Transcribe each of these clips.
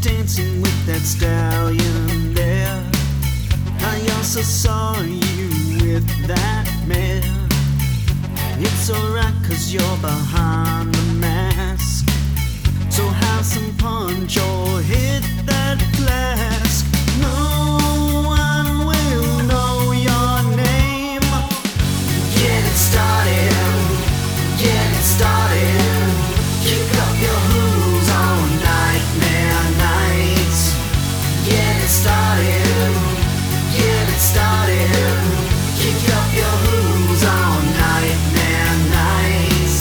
dancing with that stallion there. I also saw you with that mare. It's alright cause you're behind the mask. So have some punch or hit that flask. No one will know your name. Get it started, get it started. Kick up your hooves on nightmare nights. Get it started, get it started. Kick up your hooves on nightmare nights.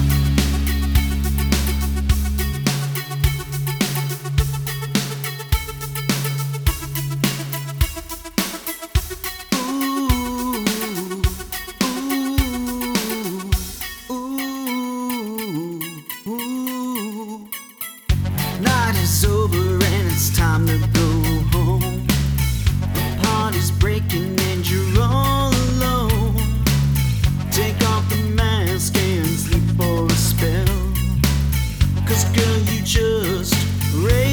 Night is over and it's time to go home. The party's breaking and you're all alone. Take off the mask and sleep for a spell. Cause girl, you just raised